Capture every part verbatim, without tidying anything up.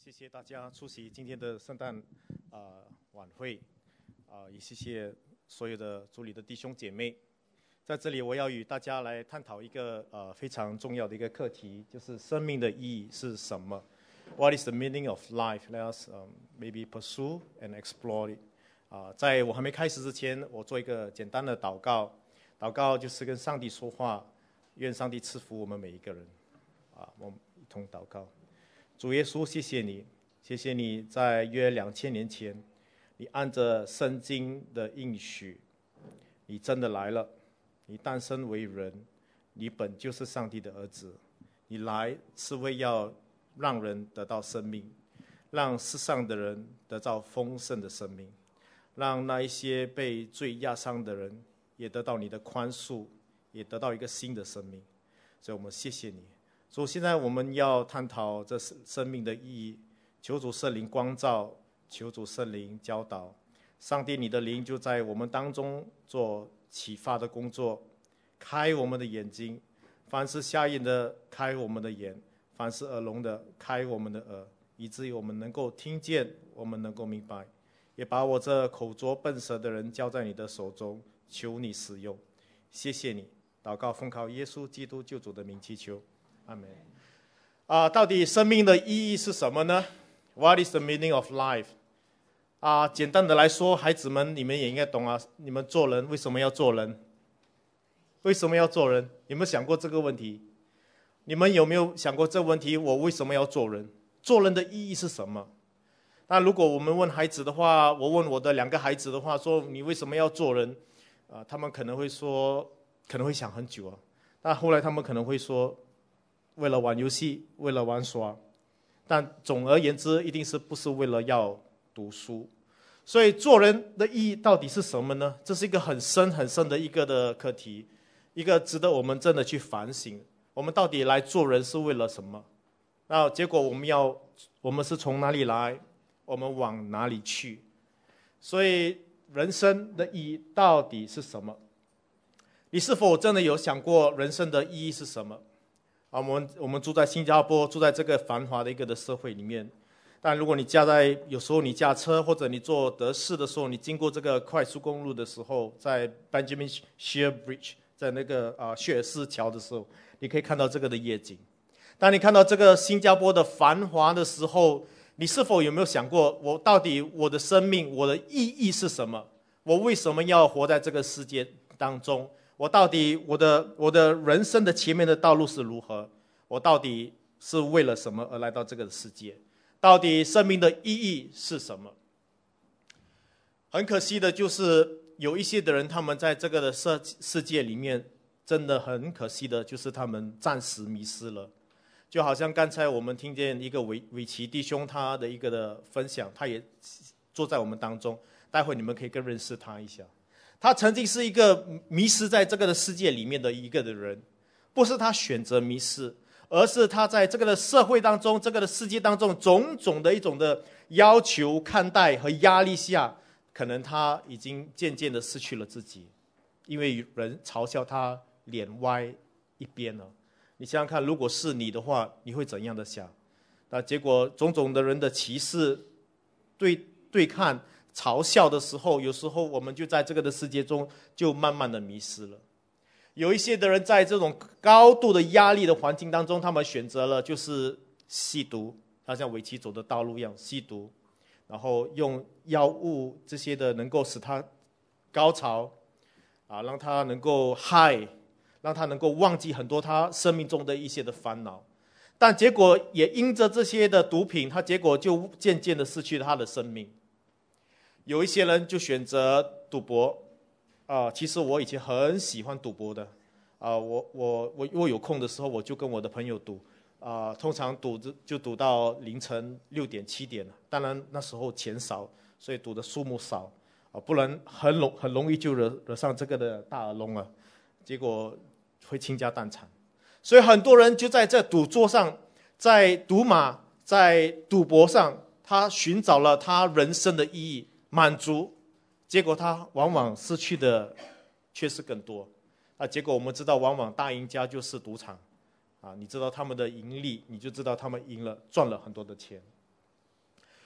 谢谢大家出席今天的圣诞呃晚会，啊、呃，也谢谢所有的主里的弟兄姐妹。在这里，我要与大家来探讨一个呃非常重要的一个课题，就是生命的意义是什么 ？What is the meaning of life? Let us、um, maybe pursue and explore it. 啊、呃，在我还没开始之前，我做一个简单的祷告。祷告就是跟上帝说话，愿上帝赐福我们每一个人。啊，我们一同祷告。主耶稣，谢谢你，谢谢你在约两千年前，你按着圣经的应许，你真的来了，你诞生为人，你本就是上帝的儿子，你来是为要让人得到生命，让世上的人得到丰盛的生命，让那一些被罪压伤的人也得到你的宽恕，也得到一个新的生命。所以我们谢谢你。所以现在我们要探讨这生命的意义，求主圣灵光照，求主圣灵教导。上帝，你的灵就在我们当中做启发的工作，开我们的眼睛，凡是瞎眼的开我们的眼，凡是耳聋的开我们的耳，以至于我们能够听见，我们能够明白。也把我这口拙笨舌的人交在你的手中，求你使用。谢谢你，祷告奉靠耶稣基督救主的名祈求。阿们。啊，到底生命的意义是什么呢？ What is the meaning of life? 啊，简单的来说，孩子们，你们也应该懂啊。你们做人为什么要做人？为什么要做人？有没有想过这个问题？你们有没有想过这个问题？我为什么要做人？做人的意义是什么？那如果我们问孩子的话，我问我的两个孩子的话，说你为什么要做人？啊，他们可能会说，可能会想很久啊。但后来他们可能会说，为了玩游戏，为了玩耍，但总而言之，一定是不是为了要读书。所以做人的意义到底是什么呢？这是一个很深很深的一个的课题，一个值得我们真的去反省。我们到底来做人是为了什么？那结果我们要，我们是从哪里来？我们往哪里去？所以人生的意义到底是什么？你是否真的有想过人生的意义是什么？啊，我们我们住在新加坡，住在这个繁华的一个的社会里面。但如果你驾在有时候你驾车或者你坐德士的时候，你经过这个快速公路的时候，在 Benjamin Shear Bridge， 在那个啊谢尔斯桥的时候，你可以看到这个的夜景。当你看到这个新加坡的繁华的时候，你是否有没有想过，我到底我的生命，我的意义是什么？我为什么要活在这个世界当中？我到底我的我的人生的前面的道路是如何？我到底是为了什么而来到这个世界？到底生命的意义是什么？很可惜的就是有一些的人，他们在这个的世世界里面，真的很可惜的就是他们暂时迷失了。就好像刚才我们听见一个韦韦奇弟兄他的一个的分享，他也坐在我们当中，待会你们可以更认识他一下。他曾经是一个迷失在这个的世界里面的一个的人，不是他选择迷失，而是他在这个的社会当中，这个的世界当中种种的一种的要求、看待和压力下，可能他已经渐渐的失去了自己，因为人嘲笑他脸歪一边了。你想想看，如果是你的话，你会怎样的想？那结果种种的人的歧视、对对抗、嘲笑的时候，有时候我们就在这个的世界中就慢慢的迷失了。有一些的人在这种高度的压力的环境当中，他们选择了就是吸毒，他像韦奇走的道路一样吸毒，然后用药物这些的能够使他高潮，啊，让他能够 high， 让他能够忘记很多他生命中的一些的烦恼。但结果也因着这些的毒品，他结果就渐渐的失去了他的生命。有一些人就选择赌博，啊、呃，其实我以前很喜欢赌博的，啊、呃，我我我我有空的时候我就跟我的朋友赌，啊、呃，通常赌就赌到凌晨六点七点了。当然那时候钱少，所以赌的数目少，啊、呃，不然很容很容易就惹惹上这个的大耳窿了，结果会倾家荡产。所以很多人就在这赌桌上，在赌马，在赌博上，他寻找了他人生的意义。满足，结果他往往失去的却是更多。啊，结果我们知道，往往大赢家就是赌场，啊，你知道他们的盈利，你就知道他们赢了，赚了很多的钱。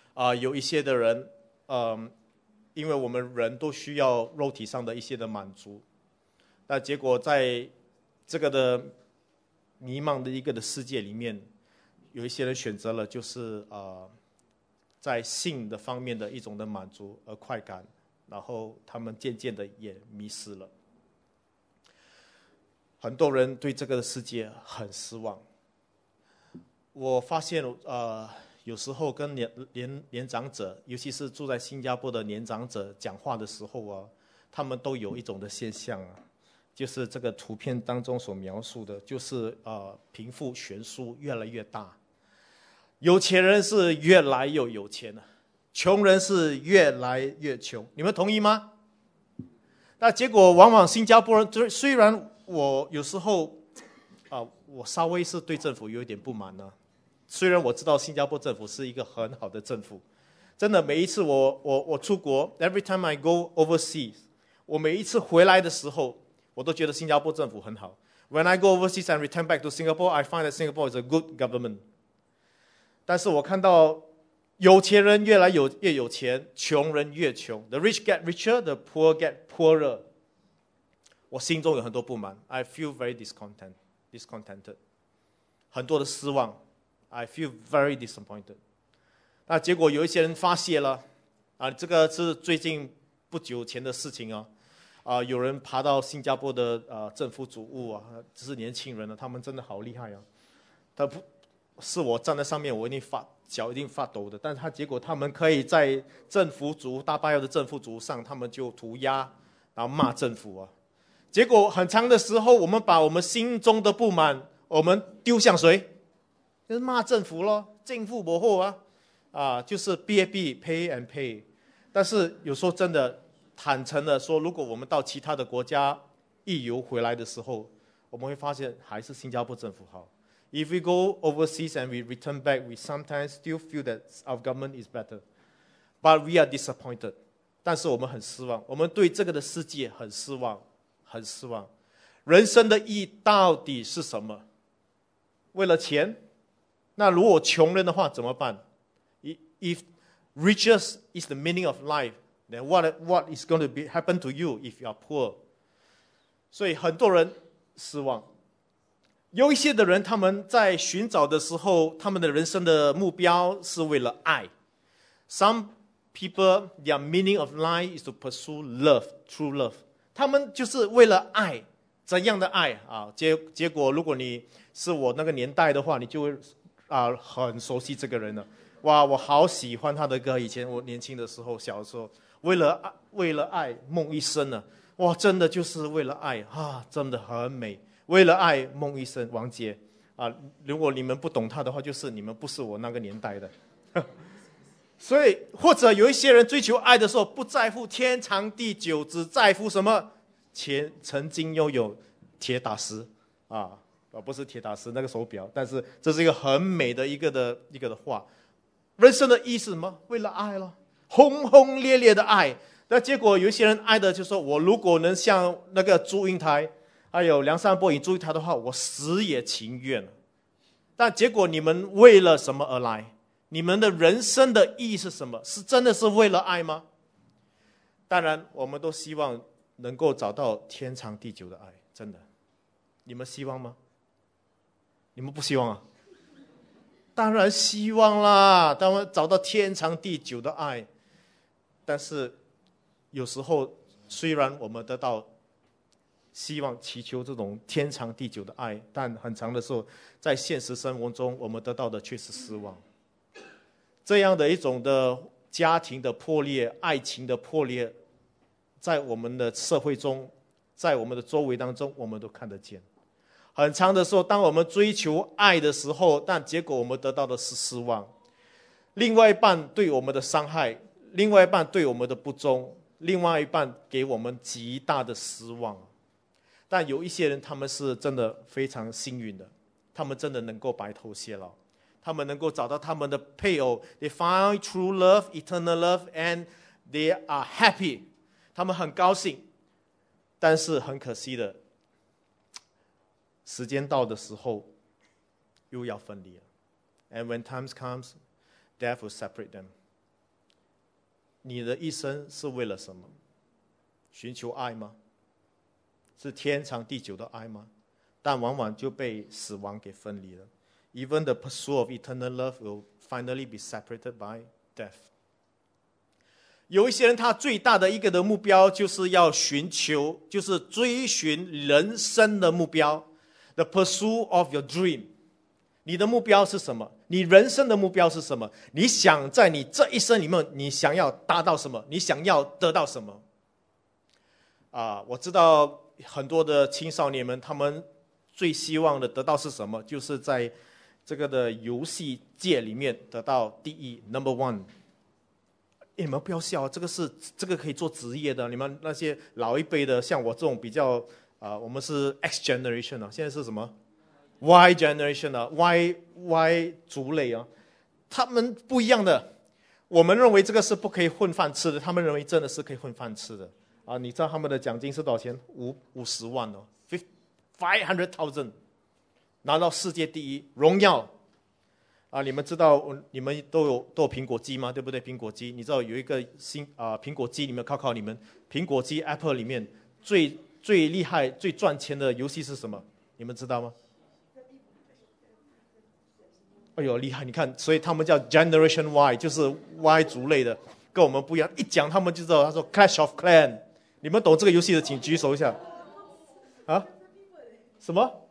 啊、呃，有一些的人，嗯、呃，因为我们人都需要肉体上的一些的满足，那结果在这个的迷茫的一个的世界里面，有一些人选择了就是呃，在性的方面的一种的满足和快感，然后他们渐渐的也迷失了。很多人对这个世界很失望。我发现呃，有时候跟年年年长者，尤其是住在新加坡的年长者讲话的时候啊，他们都有一种的现象啊，就是这个图片当中所描述的，就是呃贫富悬殊越来越大，有钱人是越来越有钱了，穷人是越来越穷，你们同意吗？那结果往往新加坡人，虽然我有时候啊、呃，我稍微是对政府有一点不满呢。虽然我知道新加坡政府是一个很好的政府，真的每一次我我我出国 ，every time I go overseas， 我每一次回来的时候，我都觉得新加坡政府很好。When I go overseas and return back to Singapore, I find that Singapore is a good government。但是我看到有钱人越来有越有钱，穷人越穷。The rich get richer, the poor get poorer。我心中有很多不满 ，I feel very discontent, discontented， 很多的失望。I feel very disappointed。那结果有一些人发泄了，啊，这个是最近不久前的事情啊，啊，有人爬到新加坡的呃政府主屋啊，这是年轻人了，他们真的好厉害啊！他不是我站在上面，我一定发脚一定发抖的。但是他结果他们可以在政府主屋大巴窑的政府主屋上，他们就涂鸦，然后骂政府啊。结果很长的时候，我们把我们心中的不满，我们丢向谁？就是骂政府咯，政府不好啊，啊，就是 B A B pay and pay。但是有时候真的坦诚的说，如果我们到其他的国家一游回来的时候，我们会发现还是新加坡政府好。If we go overseas and we return back, we sometimes still feel that our government is better, but we are disappointed。但是我们很失望，我们对这个的世界很失望，很失望。人生的意义到底是什么？为了钱？那如果穷人的话怎么办 ？If riches is the meaning of life, then what what is going to be happen to you if you are poor？ 所以很多人失望。有一些的人，他们在寻找的时候，他们的人生的目标是为了爱。Some people, their meaning of life is to pursue love, true love。他们就是为了爱，怎样的爱啊？结结果，如果你是我那个年代的话，你就会。啊，很熟悉这个人了，哇，我好喜欢他的歌。以前我年轻的时候，小的时候，为了爱，为了爱，梦一生呢，哇，真的就是为了爱啊，真的很美。为了爱，梦一生，王杰啊，如果你们不懂他的话，就是你们不是我那个年代的。所以，或者有一些人追求爱的时候，不在乎天长地久，只在乎什么？前曾经拥有铁打石啊。啊，不是铁打石那个手表，但是这是一个很美的一个的一个的话。人生的意义是什么？为了爱了，轰轰烈烈的爱。那结果有一些人爱的就说，我如果能像那个祝英台，还有梁山伯与祝英台的话，我死也情愿。但结果你们为了什么而来？你们的人生的意义是什么？是真的是为了爱吗？当然，我们都希望能够找到天长地久的爱，真的。你们希望吗？你们不希望啊？当然希望啦，当然找到天长地久的爱。但是有时候，虽然我们得到希望祈求这种天长地久的爱，但很长的时候，在现实生活中，我们得到的却是失望。这样的一种的家庭的破裂、爱情的破裂，在我们的社会中，在我们的周围当中，我们都看得见。很长的时候，当我们追求爱的时候，但结果我们得到的是失望。另外一半对我们的伤害，另外一半对我们的不忠，另外一半给我们极大的失望。但有一些人，他们是真的非常幸运的，他们真的能够白头偕老，他们能够找到他们的配偶 ，They find true love, eternal love, and they are happy。他们很高兴，但是很可惜的。时间到的时候，又要分离了。And when times comes, death will separate them. 你的一生是为了什么？寻求爱吗？是天长地久的爱吗？但往往就被死亡给分离了。Even the pursuit of eternal love will finally be separated by death. 有一些人他最大的一个的目标就是要寻求，就是追寻人生的目标。The pursuit of your dream. 你的目标是什么？你人生的目标是什么？你想在你这一生里面，你想要达到什么？你想要得到什么？啊，我知道很多的青少年们，他们最希望的得到是什么？就是在这个的游戏界里面得到第一 ，number one。你们不要笑，这个是这个可以做职业的。你们那些老一辈的，像我这种比较啊、呃，我们是 X generation 啊，现在是什么 Y generation 啊 ，Y Y 族类啊，他们不一样的。我们认为这个是不可以混饭吃的，他们认为真的是可以混饭吃的啊！你知道他们的奖金是多少钱？五五十万哦 ，five hundred thousand， 拿到世界第一，荣耀。啊，你们知道你们都有都有苹果机吗？对不对？苹果机，你知道有一个新啊、呃、苹果机里面考考你们，苹果机 Apple 里面最最厉害、最赚钱的游戏是什么？你们知道吗？哎呦，厉害！你看，所以他们叫 Generation Y， 就是 Y 族类的，跟我们不一样。一讲他们就知道，他说 Clash of Clans， 你们懂这个游戏的，请举手一下。啊？什么？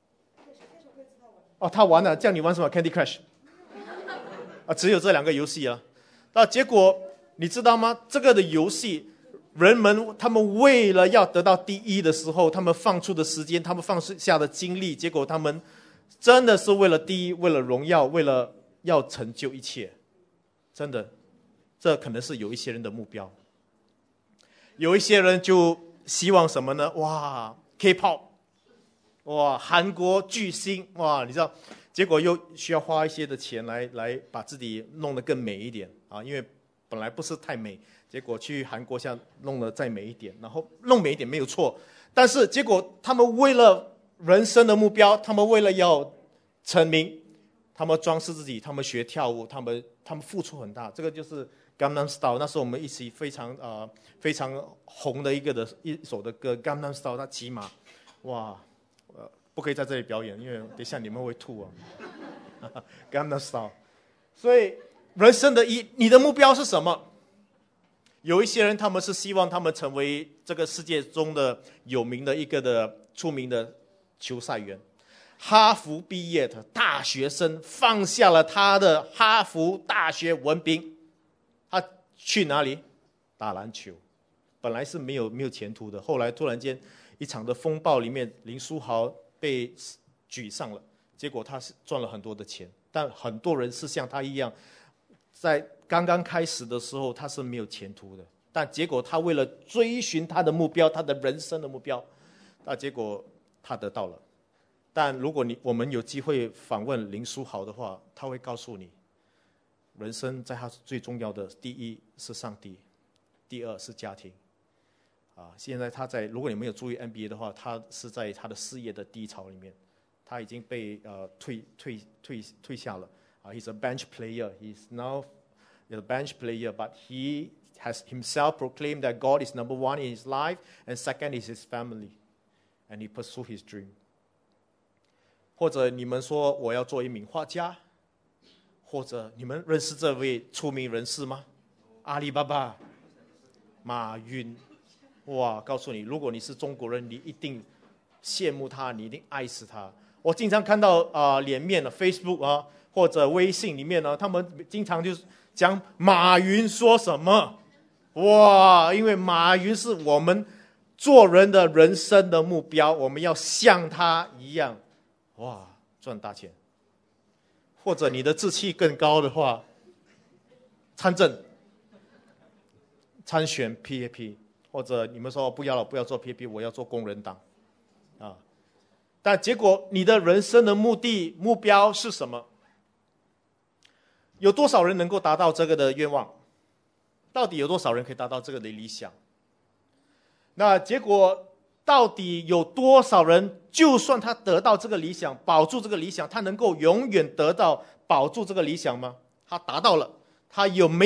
哦，他玩了，这样你玩什么 ？Candy Crush？啊，只有这两个游戏啊，那结果你知道吗？这个的游戏，人们他们为了要得到第一的时候，他们放出的时间，他们放下的精力，结果他们真的是为了第一，为了荣耀，为了要成就一切，真的，这可能是有一些人的目标。有一些人就希望什么呢？哇 ，K-pop， 哇，韩国巨星，哇，你知道。结果又需要花一些的钱来来把自己弄得更美一点啊，因为本来不是太美，结果去韩国下弄得再美一点，然后弄美一点没有错，但是结果他们为了人生的目标，他们为了要成名，他们装饰自己，他们学跳舞，他们他们付出很大，这个就是 Gangnam Style， 那是我们一起非常呃非常红的一个的一首的歌 Gangnam Style， 他骑马，哇。不可以在这里表演，因为等一下你们会吐啊。Gangnam Style， 所以人生的一，你的目标是什么？有一些人他们是希望他们成为这个世界中的有名的一个的出名的球赛员，哈佛毕业的大学生放下了他的哈佛大学文凭，他去哪里打篮球？本来是没有没有前途的，后来突然间一场的风暴里面，林书豪被举上了，结果他是赚了很多的钱，但很多人是像他一样，在刚刚开始的时候他是没有前途的，但结果他为了追寻他的目标，他的人生的目标，那结果他得到了。但如果你我们有机会访问林书豪的话，他会告诉你，人生在他最重要的第一是上帝，第二是家庭。啊，现在他在，如果你没有注意 N B A 的话，他是在他的事业的低潮里面，他已经被呃退退退退下了。啊 ，He's a bench player. He's now a bench player, but he has himself proclaimed that God is number one in his life, and second is his family, and he pursued his dream. 或者你们说我要做一名画家，或者你们认识这位出名人士吗？阿里巴巴，马云。哇，告诉你，如果你是中国人，你一定羡慕他，你一定爱死他。我经常看到啊、呃，脸面的 Facebook 啊，或者微信里面呢，他们经常就是讲马云说什么，哇，因为马云是我们做人的人生的目标，我们要像他一样，哇，赚大钱。或者你的志气更高的话，参政、参选 P A P。或者你们说不要了，不要做 P A P， 我要做工人党，啊！但结果你的人生的目的目标是什么？有多少人能够达到这个的愿望？到底有多少人可以达到这个的理想？那结果到底有多少人，就算他得到这个理想，保住这个理想，他能够永远得到保住这个理想吗？他达到了，他有没有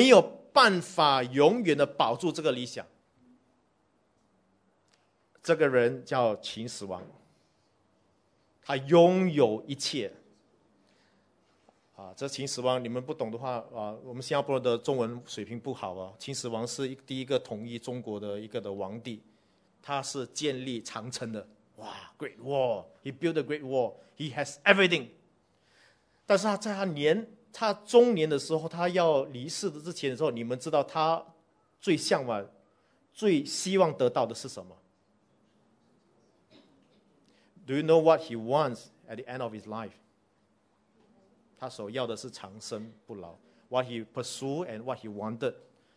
办法永远的保住这个理想。这个人叫秦始皇，他拥有一切。啊，这秦始皇你们不懂的话啊，我们新加坡的中文水平不好啊。秦始皇是第一个统一中国的一个的皇帝，他是建立长城的。哇 ，Great Wall， he built a great wall， he has everything。但是他在他年他中年的时候，他要离世的之前的时候，你们知道他最向往、最希望得到的是什么 ？Do you know what he wants at the end of his life？他所要的是长生不老。What he pursued and what he wanted,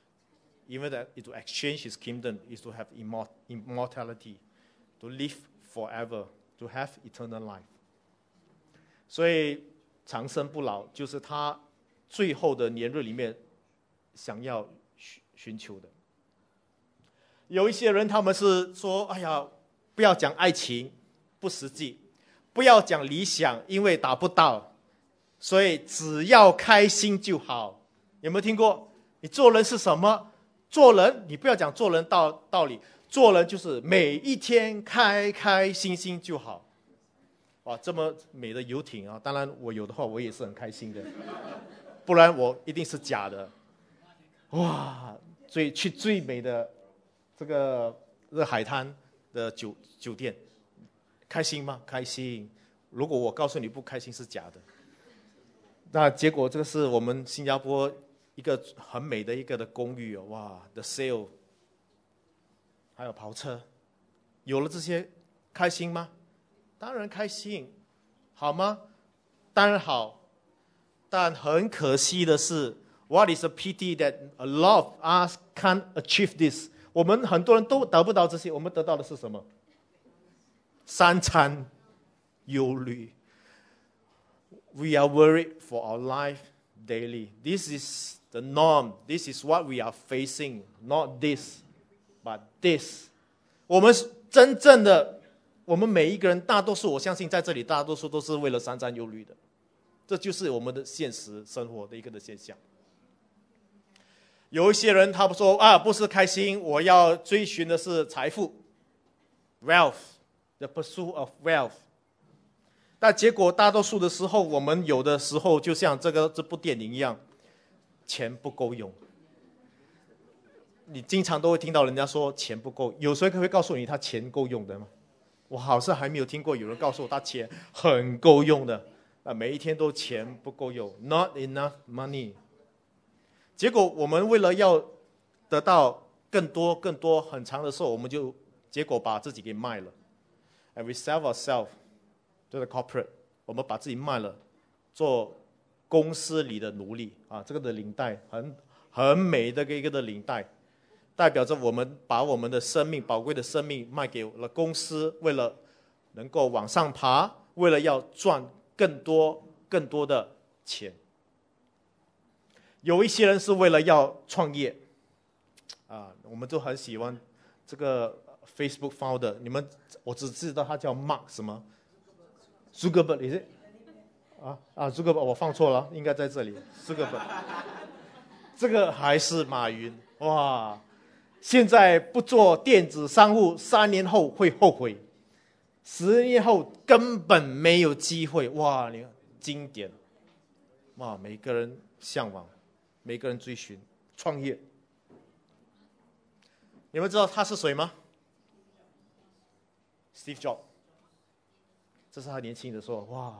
even that to exchange his kingdom, is to have immortality, to live forever, to have eternal life. 所以长生不老就是他最后的年日里面想要寻求的。有一些人他们是说：“哎呀，不要讲爱情，不实际；不要讲理想，因为达不到。”所以只要开心就好。有没有听过？你做人是什么？做人你不要讲做人道道理，做人就是每一天开开心心就好。哇，这么美的游艇啊！当然我有的话我也是很开心的，不然我一定是假的。哇，最去最美的这个这个海滩的酒酒店，开心吗？开心。如果我告诉你不开心是假的。那结果这个是我们新加坡一个很美的一个的公寓哦，哇 ，The Sale， 还有跑车，有了这些，开心吗？当然开心，好吗？当然好，但很可惜的是 ，What is a pity that a lot of us can't achieve this？ 我们很多人都得不到这些，我们得到的是什么？三餐忧虑。We are worried for our life daily. This is the norm. This is what we are facing. Not this, but this. 我们真正的，我们每一个人，大多数我相信在这里，大多数都是为了三餐忧虑的。这就是我们的现实生活的一个的现象。有一些人他们说啊，不是开心，我要追寻的是财富 ，wealth, the pursuit of wealth。但结果大多数的时候，我们有的时候就像这个这部电影一样，钱不够用。你经常都会听到人家说钱不够，有谁会告诉你他钱够用的吗？我好像还没有听过有人告诉我他钱很够用的，啊，每一天都钱不够用 ，not enough money。结果我们为了要得到更多更多很长的时候，我们就结果把自己给卖了 ，and we sell ourselves。这个 corporate， 我们把自己卖了，做公司里的奴隶啊！这个的领带很很美的一个的领带，代表着我们把我们的生命宝贵的生命卖给了公司，为了能够往上爬，为了要赚更多更多的钱。有一些人是为了要创业啊，我们都很喜欢这个 Facebook founder， 你们我只知道他叫 Mark 什么。Zuckerberg 也是啊啊 Zuckerberg 我放错了，应该在这里 Zuckerberg 这个还是马云哇！现在不做电子商务，三年后会后悔，十年后根本没有机会哇！你看经典哇，每个人向往，每个人追寻创业。你们知道他是谁吗 ？Steve Jobs。这是他年轻的时候，哇！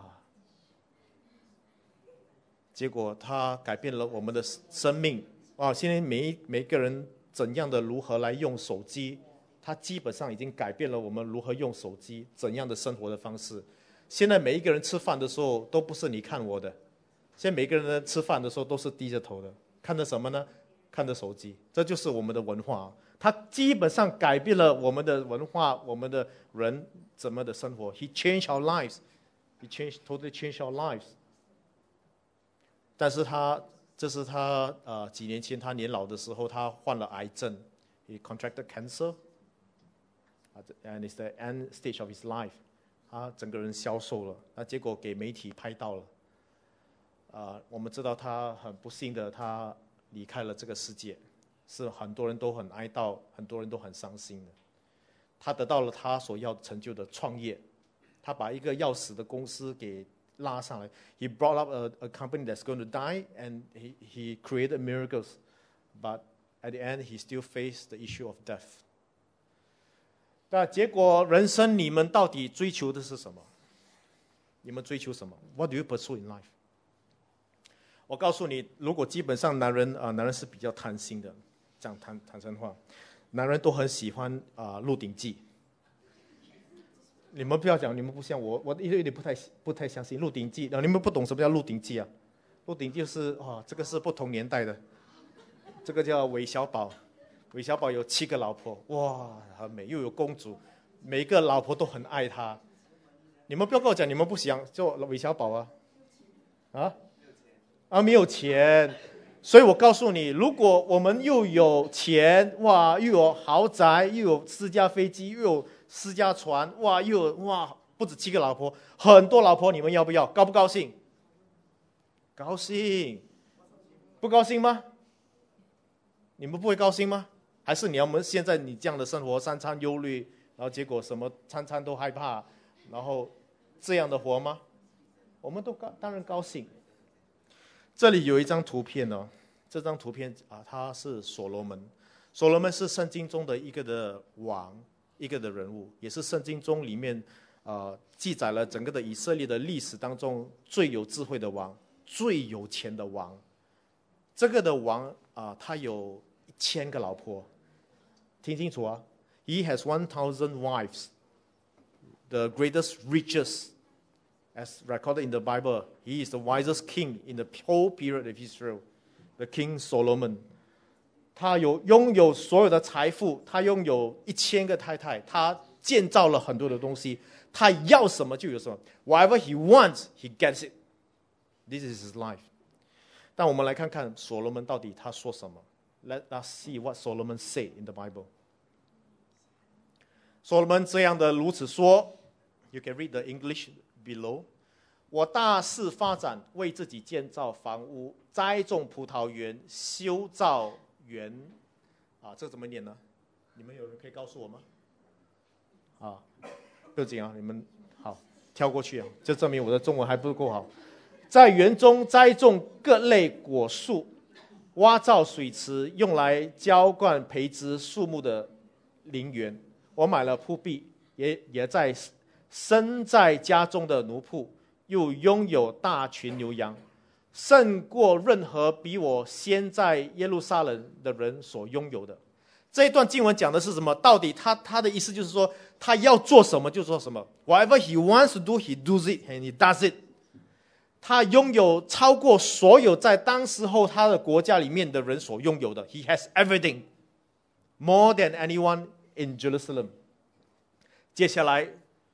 结果他改变了我们的生命，哇！现在每一每一个人怎样的如何来用手机，他基本上已经改变了我们如何用手机，怎样的生活的方式。现在每一个人吃饭的时候都不是你看我的，现在每个人呢吃饭的时候都是低着头的，看着什么呢？看着手机，这就是我们的文化。他基本上改变了我们的文化，我们的人怎么的生活。He changed our lives. He changed, totally changed our lives. 但是他，这是他呃几年前他年老的时候，他患了癌症。He contracted cancer. And it's the end stage of his life. 他整个人消瘦了，那结果给媒体拍到了。啊、呃，我们知道他很不幸的，他离开了这个世界，是很多人都很哀悼，很多人都很伤心的。他得到了他所要成就的创业，他把一个要死的公司给拉上来。He brought up a, a company that's going to die, and he, he created miracles. But at the end, he still faced the issue of death. 那结果，人生你们到底追求的是什么？你们追求什么 ？What do you pursue in life？ 我告诉你，如果基本上男人啊、呃，男人是比较贪心的，讲坦坦诚话，男人都很喜欢啊、呃《鹿鼎记》。你们不要讲，你们不像我，我有点不太不太相信《鹿鼎记》。你们不懂什么叫《鹿鼎记》啊？《鹿鼎记》就是哦，这个是不同年代的，这个叫韦小宝。韦小宝有七个老婆，哇，很美，又有公主，每一个老婆都很爱他。你们不要跟我讲，你们不想做韦小宝啊？啊？啊，没有钱。所以我告诉你，如果我们又有钱，哇，又有豪宅，又有私家飞机，又有私家船，哇，又有哇，不止七个老婆，很多老婆，你们要不要？高不高兴？高兴。不高兴吗？你们不会高兴吗？还是你要我们现在你这样的生活，三餐忧虑，然后结果什么餐餐都害怕，然后这样的活吗？我们都高当然高兴。这里有一张图片哦，这张图片啊，他是所罗门。所罗门是圣经中的一个的王，一个的人物，也是圣经中里面呃记载了整个的以色列的历史当中最有智慧的王，最有钱的王。这个的王啊、呃，他有一千个老婆。听清楚啊 ！He has one thousand wives, the greatest riches, as recorded in the Bible. He is the wisest king in the whole period of Israel, the King Solomon. 他有拥有所有的财富，他拥有一千个太太，他建造了很多的东西，他要什么就有什么。Whatever he wants, he gets it. This is his life. 但我们来看看所罗门到底他说什么。Let us see what Solomon said in the Bible. 所罗门这样的如此说 ，You can read the English below. 我大肆发展，为自己建造房屋，栽种葡萄园，修造园。啊，这怎么念呢？你们有人可以告诉我吗？啊，不要紧啊，你们好跳过去啊，就证明我的中文还不够好。在园中栽种各类果树。挖造水池，用来浇灌培植树木的林园。我买了铺壁，也也在生在家中的奴仆，又拥有大群牛羊，胜过任何比我先在耶路撒冷的人所拥有的。这一段经文讲的是什么？到底他他的意思就是说，他要做什么就做什么。Whatever he wants to do, he does it, and he does it. 他拥有超过所有在当时候他的国家里面的人所拥有的。He has everything, more than anyone in Jerusalem. 接下来，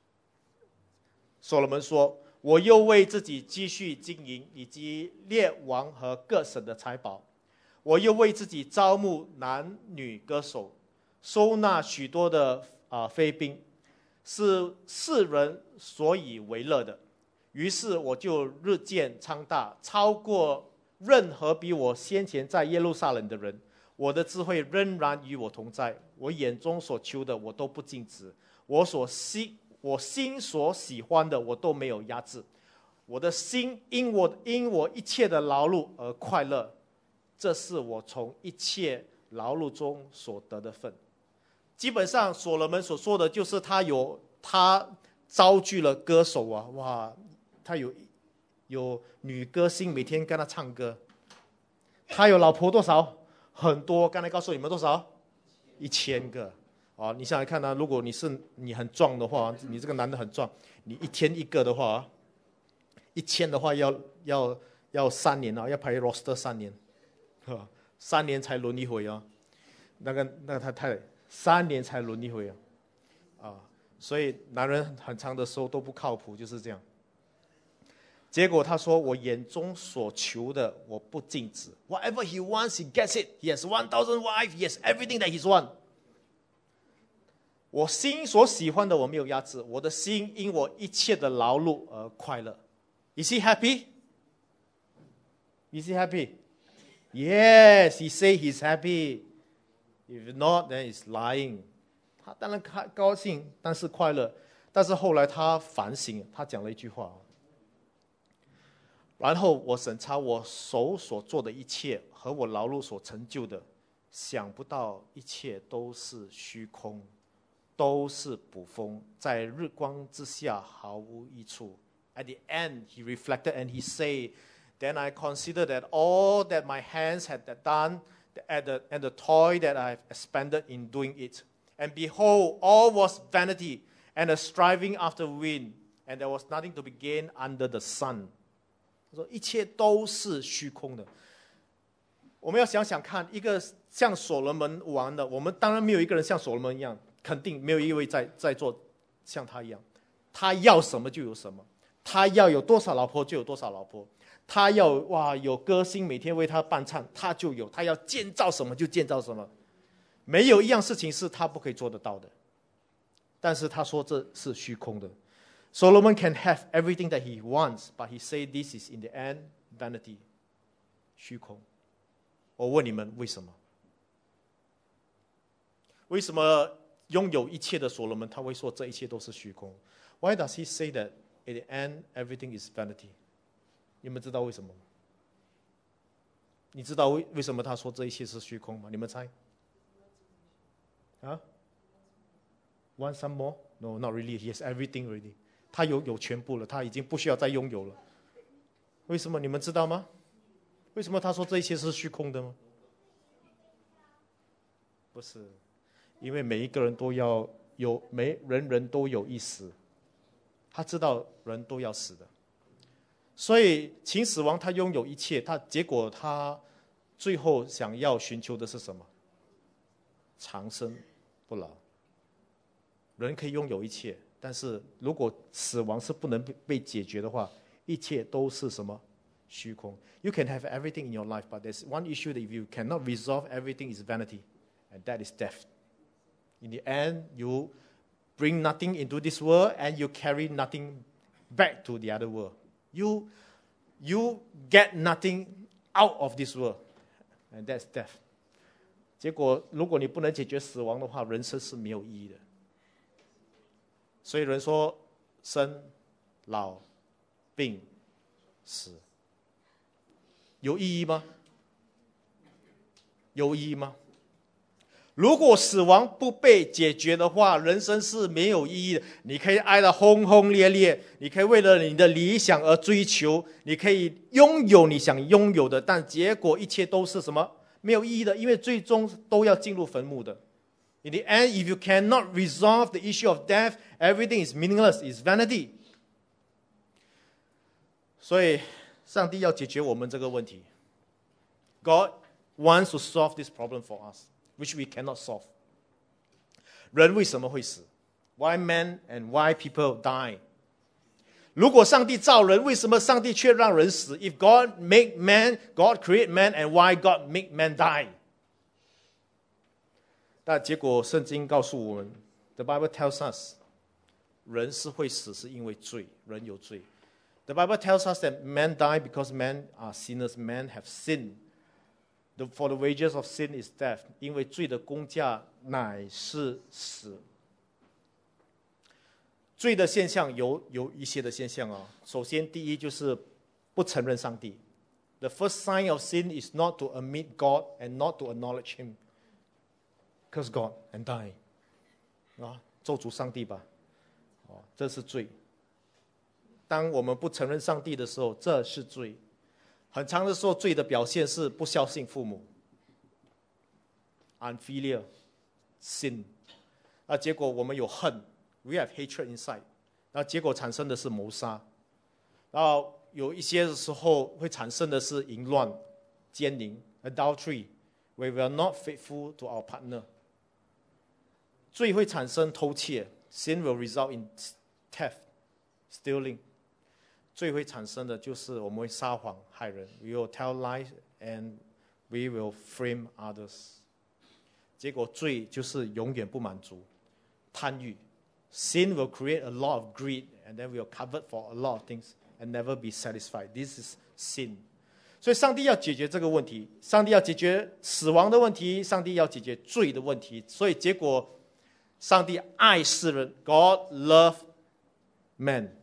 所罗门说：“我又为自己积蓄金银，以及列王和各省的财宝。我又为自己招募男女歌手，收纳许多的啊、呃、妃嫔，是世人所以为乐的。于是我就日渐昌大，超过任何比我先前在耶路撒冷的人。我的智慧仍然与我同在，我眼中所求的我都不禁止，我所心我心所喜欢的我都没有压制。我的心因我因我一切的劳碌而快乐，这是我从一切劳碌中所得的份。”基本上所罗门所说的就是他有他招聚了歌手啊，哇！他有有女歌星每天跟他唱歌，他有老婆多少？很多。刚才告诉你们多少？一千个。啊，你想想看啊，如果你是你很壮的话，你这个男的很壮，你一天一个的话，一千的话要要要三年啊，要排 roster 三年，三年才轮一回啊。那个那个太太三年才轮一回啊，啊，所以男人很长的时候都不靠谱，就是这样。结果他说：“我眼中所求的，我不禁止。Whatever he wants, he gets it. He has one thousand wives. He has everything that he's want. 我心所喜欢的，我没有压制。我的心因我一切的劳碌而快乐。Is he happy? Is he happy? Yes, he say he's happy. If not, then he's lying. 他当然开高兴，但是快乐。但是后来他反省，他讲了一句话。然后我审查我手所做的一切和我劳碌所成就的，想不到一切都是虚空，都是捕风，在日光之下毫无益处。At the end, he reflected and he said, "Then I consider that all that my hands had done, and the, and the toil that I have expended in doing it, and behold, all was vanity and a striving after wind, and there was nothing to be gained under the sun." 他说一切都是虚空的。我们要想想看，一个像所罗门王的，我们当然没有一个人像所罗门一样，肯定没有一位在在做像他一样。他要什么就有什么，他要有多少老婆就有多少老婆，他要哇有歌星每天为他伴唱，他就有；他要建造什么就建造什么，没有一样事情是他不可以做得到的。但是他说这是虚空的。Solomon can have everything that he wants, but he said this is in the end vanity, 虚空。我问你们为什么？为什么拥有一切的所罗门他会说这一切都是虚空？ Why does he say that in the end everything is vanity? 你们知道为什么吗？你知道为为什么他说这一切是虚空吗？你们猜？啊 ？Want some more? No, not really. He has everything already. 他有有全部了，他已经不需要再拥有了。为什么？你们知道吗？为什么他说这一切是虚空的吗？不是，因为每一个人都要有，每人人都有一死，他知道人都要死的，所以秦始皇他拥有一切，他结果他最后想要寻求的是什么？长生不老。人可以拥有一切，但是如果死亡是不能被解决的话，一切都是什么？虚空。You can have everything in your life, but there's one issue that if you cannot resolve everything is vanity, and that is death. In the end, you bring nothing into this world, and you carry nothing back to the other world. You, you get nothing out of this world, and that's death. 结果，如果你不能解决死亡的话，人生是没有意义的。所以人说生老病死有意义吗？有意义吗？如果死亡不被解决的话，人生是没有意义的。你可以爱得轰轰烈烈，你可以为了你的理想而追求，你可以拥有你想拥有的，但结果一切都是什么？没有意义的，因为最终都要进入坟墓的。In the end, if you cannot resolve the issue of death, everything is meaningless, is vanity. 所以，上帝要解决我们这个问题。God wants to solve this problem for us, which we cannot solve. 人为什么会死？ Why men and why people die? 如果上帝造人，为什么上帝却让人死？ If God make man, God create man, and why God make man die? 但结果圣经告诉我们 The Bible tells us 人是会死是因为罪，人有罪。 The Bible tells us that men die because men are sinners, men have sinned. The, for the wages of sin is death. 因为罪的工价乃是死。罪的现象有有一些的现象啊。首先第一就是不承认上帝。 The first sign of sin is not to admit God and not to acknowledge Him. Curse God and die. 啊，咒诅上帝吧。哦，这是罪。当我们不承认上帝的时候，这是罪。很长的时候，罪的表现是不孝敬父母 ，unfilial sin。那结果我们有恨 ，we have hatred inside。那结果产生的是谋杀。然后有一些时候会产生的是淫乱、奸淫 ，adultery，where we are not faithful to our partner。罪会产生偷窃 ，sin will result in theft，stealing。罪会产生的就是我们会撒谎害人 ，we will tell lies and we will frame others。结果罪就是永远不满足，贪欲 ，sin will create a lot of greed and then we will cover for a lot of things and never be satisfied. This is sin. 所以上帝要解决这个问题，上帝要解决死亡的问题，上帝要解决罪的问题。所以结果，上帝爱世人 ，God love man,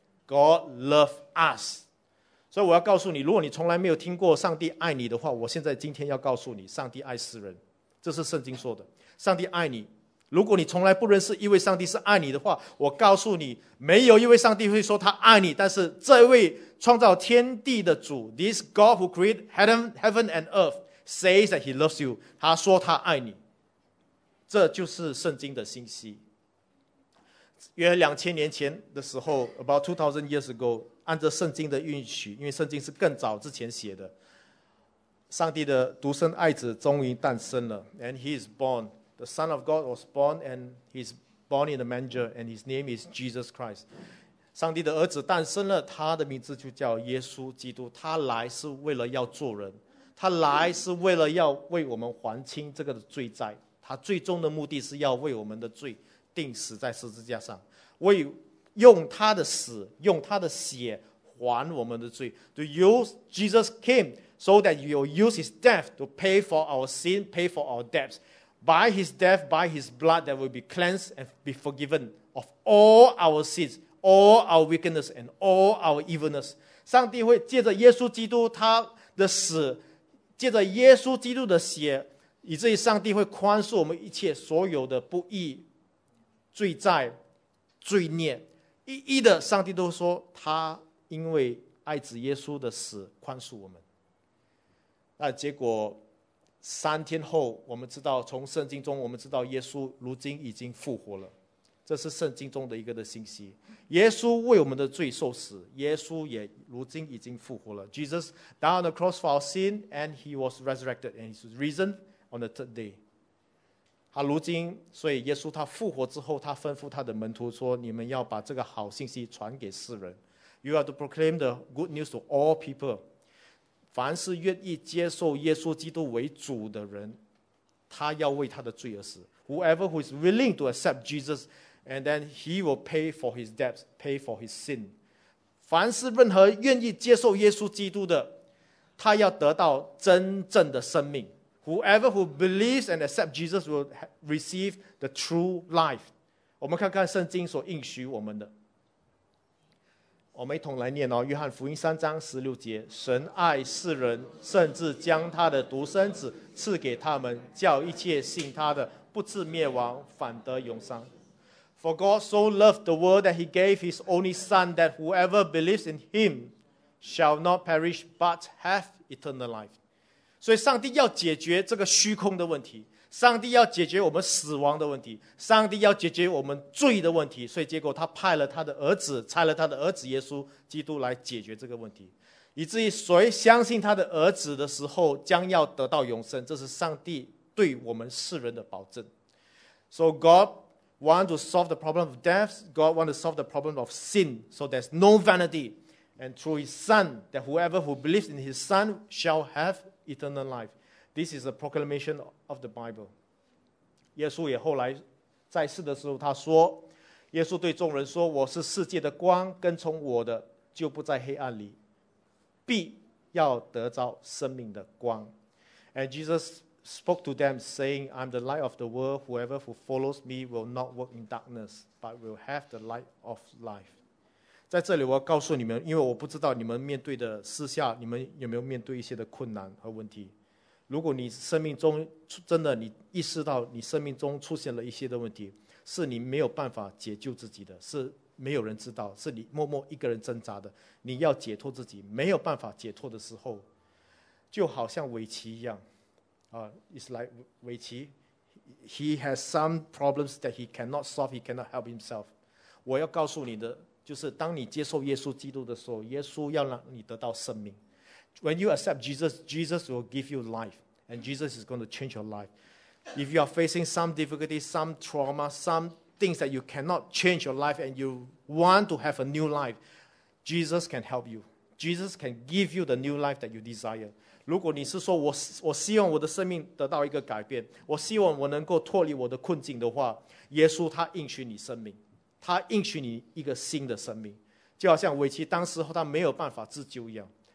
God love us。所以我要告诉你，如果你从来没有听过上帝爱你的话，我现在今天要告诉你，上帝爱世人，这是圣经说的。上帝爱你。如果你从来不认识一位上帝是爱你的话，我告诉你，没有一位上帝会说他爱你。但是这位创造天地的主 ，This God who created heaven, heaven and earth, says that He loves you。他说他爱你，这就是圣经的信息。约两千年前的时候 ，about two thousand years ago， 按照圣经的允许，因为圣经是更早之前写的，上帝的独生爱子终于诞生了 ，and He is born。The Son of God was born, and He's born in the manger, and His name is Jesus Christ. 上帝的儿子诞生了，他的名字就叫耶稣基督。他来是为了要做人，他来是为了要为我们还清这个罪债。他最终的目的是要为我们的罪钉死在十字架上，为用他的死，用他的血还我们的罪。To use Jesus came so that you will use His death to pay for our sin, pay for our debts.By His death, by His blood, that will be cleansed and be forgiven of all our sins, all our wickedness, and all our evilness. 上帝会借着耶稣基督他的死，借着耶稣基督的血，以至于上帝会宽恕我们一切所有的不义、罪债、罪孽。一一的，上帝都说他因为爱子耶稣的死宽恕我们。那结果。三天后，我们知道从圣经中，我们知道耶稣如今已经复活了，这是圣经中的一个的信息。耶稣为我们的罪受死，耶稣也如今已经复活了。Jesus died on the cross for our sin, and He was resurrected, and He was risen on the third day. 他如今，所以耶稣他复活之后，他吩咐他的门徒说：“你们要把这个好信息传给世人。You have to proclaim the good news to all people.” 凡是愿意接受耶稣基督为主的人，他要为他的罪而死。Whoever who is willing to accept Jesus, and then he will pay for his debts, pay for his sin. 凡是任何愿意接受耶稣基督的，他要得到真正的生命。Whoever who believes and accepts Jesus will receive the true life. 我们看看圣经所应许我们的。我们一同来念哦，约翰福音三章十六节：神爱世人，甚至将他的独生子赐给他们，叫一切信他的不至灭亡，反得永生。For God so loved the world that He gave His only Son, that whoever believes in Him shall not perish, but have eternal life. 所以，上帝要解决这个虚空的问题。上帝要解决我们死亡的问题，上帝要解决我们罪的问题，所以结果他派了他的儿子，差了他的儿子耶稣基督来解决这个问题，以至于谁相信他的儿子的时候，将要得到永生，这是上帝对我们世人的保证。So God wants to solve the problem of death. God wants to solve the problem of sin, so there's no vanity. And through His Son, that whoever who believes in His Son shall have eternal life.This is a proclamation of the Bible. 耶稣也后来在世的时候，他说：“耶稣对众人说，我是世界的光，跟从我的就不在黑暗里，必要得着生命的光。” And Jesus spoke to them, saying, "I'm the light of the world. Whoever who follows me will not walk in darkness, but will have the light of life." 在这里，我要告诉你们，因为我不知道你们面对的私下，你们有没有面对一些的困难和问题。如果你生命中真的你意识到你生命中出现了一些的问题，是你没有办法解救自己的，是没有人知道，是你默默一个人挣扎的，你要解脱自己没有办法解脱的时候，就好像围棋一样啊、uh, It's like 围棋 He has some problems that he cannot solve, he cannot help himself. 我要告诉你的就是当你接受耶稣基督的时候，耶稣要让你得到生命。When you accept Jesus, Jesus will give you life, and Jesus is going to change your life. If you are facing some difficulty, some trauma, some things that you cannot change your life, and you want to have a new life, Jesus can help you. Jesus can give you the new life that you desire. 如果你是说我我希望我的生命得到一个改变，我希望我能够脱离我的困境的话，耶稣他应许你生命，他应许你一个新的生命，就好像维奇当时候他没有办法自救一样。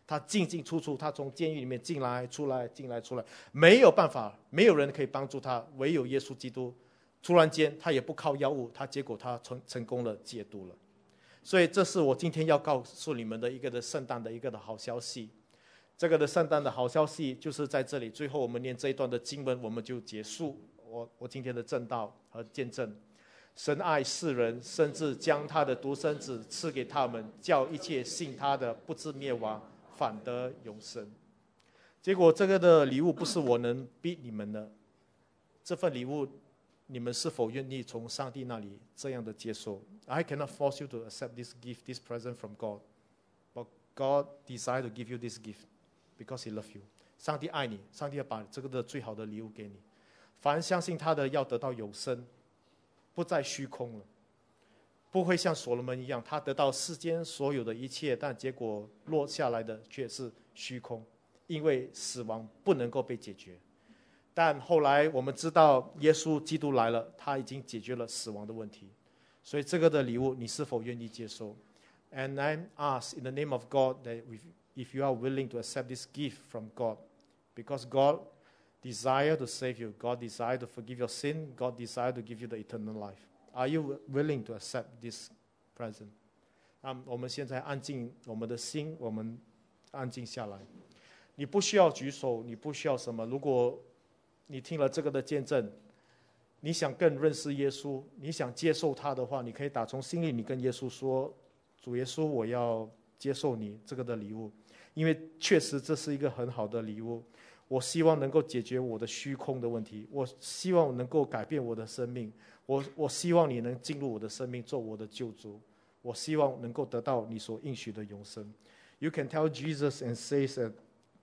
他进进出出，他从监狱里面进来出来进来出来，没有办法，没有人可以帮助他，唯有耶稣基督。突然间他也不靠药物，他结果他成成功了戒毒了。所以这是我今天要告诉你们的一个的圣诞的一个的好消息。这个的圣诞的好消息就是在这里，最后我们念这一段的经文我们就结束我我今天的正道和见证。神爱世人，甚至将他的独生子赐给他们，叫一切信他的不至灭亡，反得永生。结果这个的礼物不是我能逼你们的，这份礼物你们是否愿意从上帝那里这样的接受？ I cannot force you to accept this gift, this present from God, but God desires to give you this gift because He loves you. 上帝爱你，上帝要把这个的最好的礼物给你。凡相信他的要得到永生，不再虚空了，不会像所罗门一样，他得到世间所有的一切，但结果落下来的却是虚空，因为死亡不能够被解决。但后来我们知道耶稣基督来了，他已经解决了死亡的问题，所以这个的礼物你是否愿意接受？ And I ask in the name of God that if you are willing to accept this gift from God, because God desire to save you, God desire to forgive your sin, God desire to give you the eternal life. Are you willing to accept this present? 那我们现在安静我们的心，我们安静下来。你不需要举手，你不需要什么。如果你听了这个的见证，你想更认识耶稣，你想接受他的话，你可以打从心里你跟耶稣说，主耶稣，我要接受你这个的礼物，因为确实这是一个很好的礼物。我希望能够解决我的虚空的问题，我希望能够改变我的生命，我我希望你能进入我的生命做我的救主，我希望能够得到你所应许的永生。 You can tell Jesus and say that,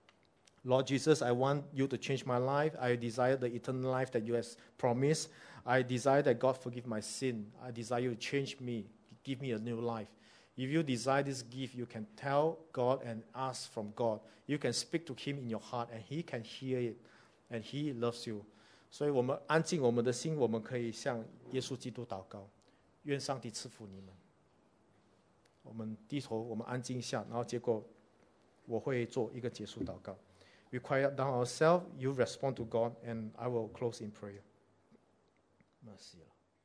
Lord Jesus, I want you to change my life. I desire the eternal life that you have promised. I desire that God forgive my sin. I desire you to change me, give me a new life. If you desire this gift, you can tell God and ask from God. You can speak to Him in your heart, and He can hear it, and He loves you. 所以我们安静我们的心，我们可以向耶稣基督祷告，愿上帝赐福你们。我们低头，我们安静一下，然后结果我会做一个结束祷告。We quiet down ourselves, you respond to God, and I will close in prayer. Merci.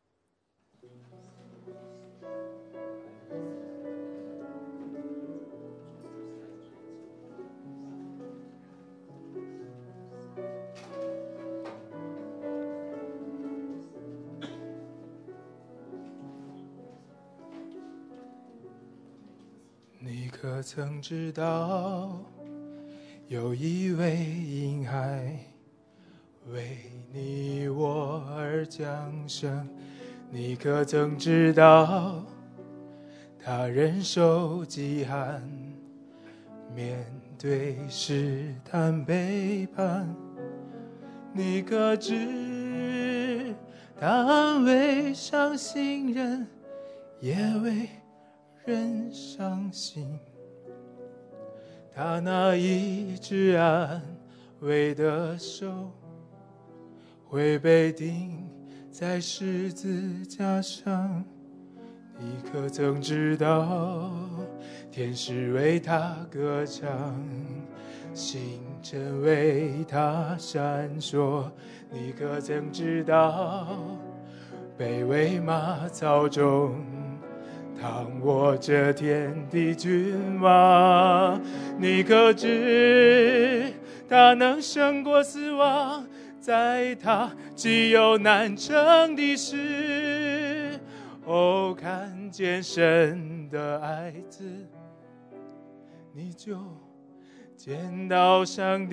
你可曾知道，有一位婴孩为你我而降生？你可曾知道，他忍受饥寒，面对试探背叛？你可知他安慰伤心人，也为人伤心？他那一直安慰的手，会被钉在十字架上。你可曾知道，天使为他歌唱，星辰为他闪烁？你可曾知道，卑微马槽中躺卧着天地君王？你可知他能胜过死亡？在他既有难成的事，哦，看见神的爱子，你就见到上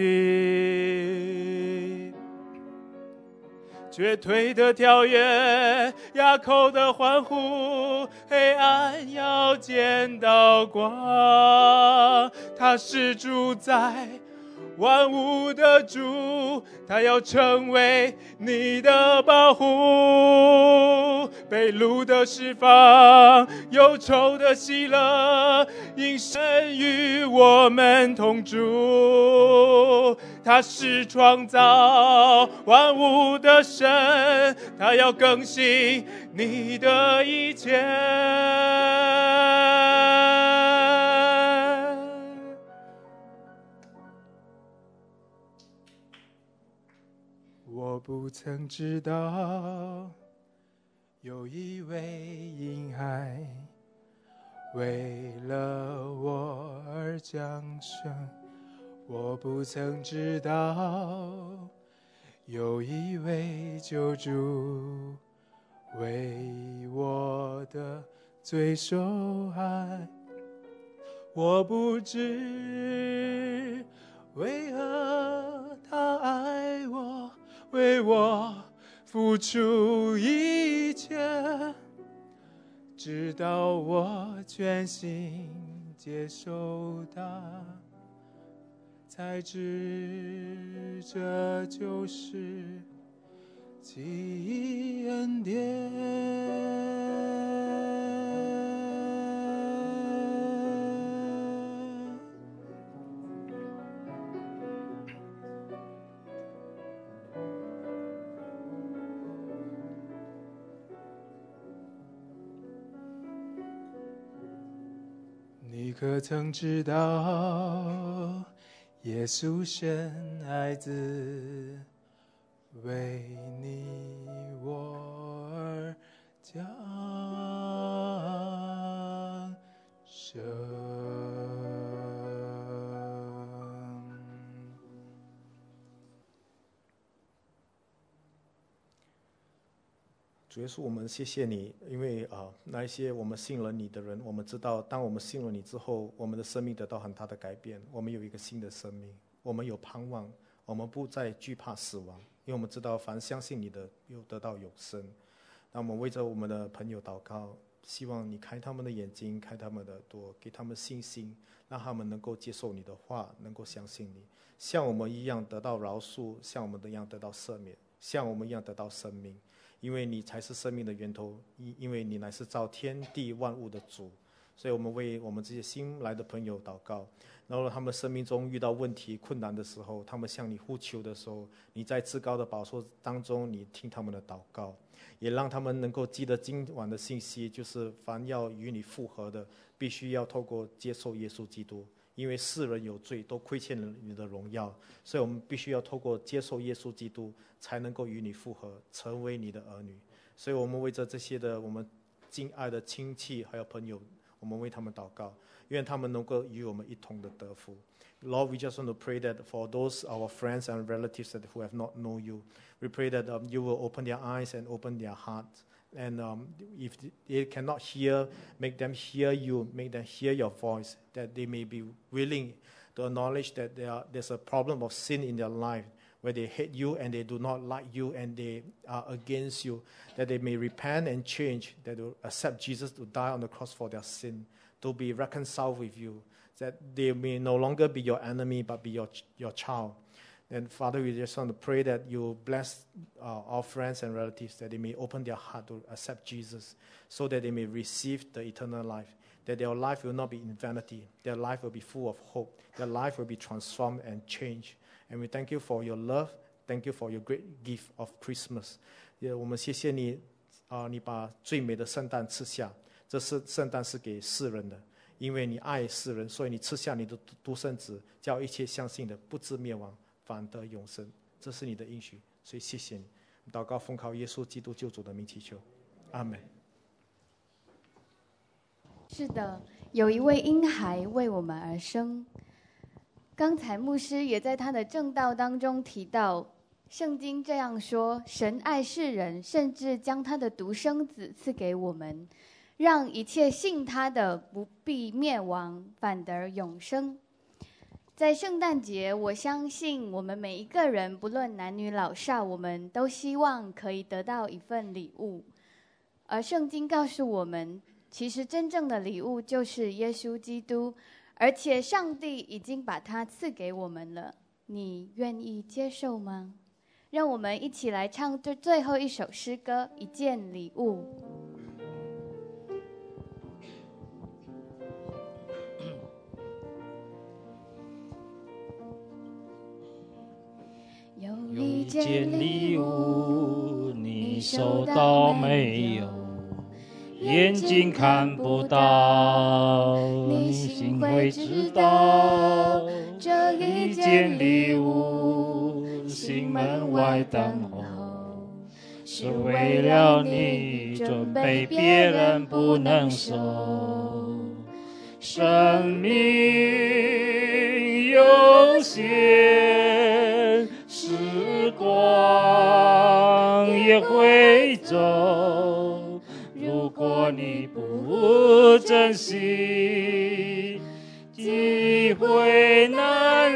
帝。绝对的跳跃，哑口的欢呼，黑暗要见到光。他是主宰万物的主，他要成为你的保护。被掳的释放，忧愁的喜乐，因神与我们同住。他是创造万物的神，他要更新你的一切。 我不曾知道，有一位婴孩为了我而降生。我不曾知道，有一位救主为我的罪受害。我不知为何他爱我，为我付出一切，直到我全心接受他，才知这就是奇异恩典。你可曾知道，耶稣生孩子，为你我而降生。 主耶稣，我们谢谢你，因为啊、呃，那一些我们信了你的人，我们知道，当我们信了你之后，我们的生命得到很大的改变，我们有一个新的生命，我们有盼望，我们不再惧怕死亡，因为我们知道，凡相信你的，又得到永生。那我们为着我们的朋友祷告，希望你开他们的眼睛，开他们的耳朵，给他们信心，让他们能够接受你的话，能够相信你，像我们一样得到饶恕，像我们一样得到赦免，像我们一样得到生命。因为你才是生命的源头，因为你乃是造天地万物的主，所以我们为我们这些新来的朋友祷告，然后他们生命中遇到问题困难的时候，他们向你呼求的时候，你在至高的宝座当中，你听他们的祷告，也让他们能够记得今晚的信息，就是凡要与你复合的，必须要透过接受耶稣基督，因为世人有罪，都亏欠了你的荣耀，所以我们必须要透过接受耶稣基督，才能够与你复合，成为你的儿女。所以我们为着这些的我们敬爱的亲戚还有朋友，我们为他们祷告，愿他们能够与我们一同的得福。Lord, we just want to pray that for those our friends and relatives that who have not known you, we pray that um, you will open their eyes and open their hearts. And um, if they cannot hear, make them hear you, make them hear your voice, that they may be willing to acknowledge that there are, there's a problem of sin in their life, where they hate you and they do not like you and they are against you, that they may repent and change, that they will accept Jesus to die on the cross for their sin, to be reconciled with you, that they may no longer be your enemy but be your, your child. And Father, we just want to pray that you bless uh, our friends and relatives, that they may open their heart to accept Jesus, so that they may receive the eternal life, that their life will not be in vanity, their life will be full of hope, their life will be transformed and changed. And we thank you for your love, thank you for your great gift of Christmas. 我们谢谢你，啊、呃，你把最美的圣诞赐下，这是圣诞是给世人的，因为你爱世人，所以你赐下你的独生子，叫一切相信的不至灭亡，反得永生。这是你的应许，所以谢谢你。祷告奉靠耶稣基督救主的名祈求，阿们。 是的，有一位婴孩为我们而生。刚才牧师也在他的正道当中提到，圣经这样说：神爱世人，甚至将他的独生子赐给我们，让一切信他的不必灭亡，反得永生。在圣诞节，我相信我们每一个人，不论男女老少，我们都希望可以得到一份礼物。而圣经告诉我们，其实真正的礼物就是耶稣基督，而且上帝已经把它赐给我们了。你愿意接受吗？让我们一起来唱这最后一首诗歌《一件礼物》。有一件礼物，你收到没有？眼睛看不到，你心会知道。这一件礼物，心进门外等候，是为了你准备别人不能受。生命有限，时光也会走，如果你不珍惜，机会难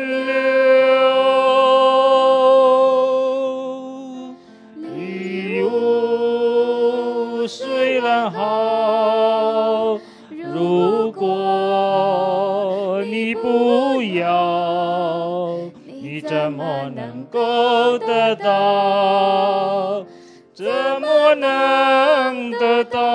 留。礼物虽然好，如果你不要，你怎么能够得到？怎么能得到？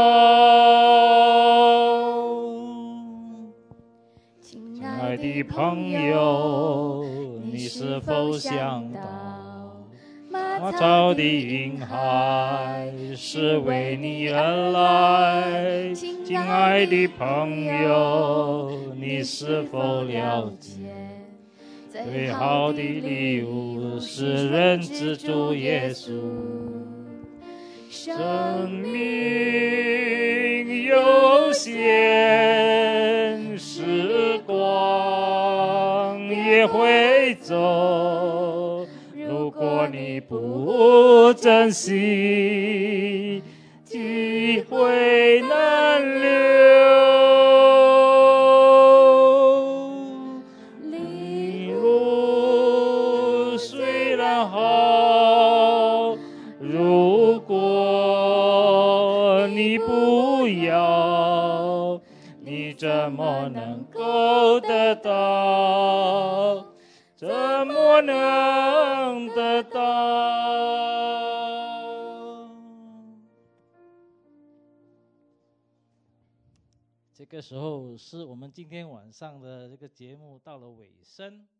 亲爱的朋友，你是否想到，马槽的婴孩是为你而来？亲爱的朋友，你是否了解，最好的礼物是认知主耶稣。生命有限，时光也会走，如果你不珍惜，机会难留。礼物虽然好，如果你不要，你怎么能够得到？怎么能得到？这个时候是我们今天晚上的这个节目到了尾声。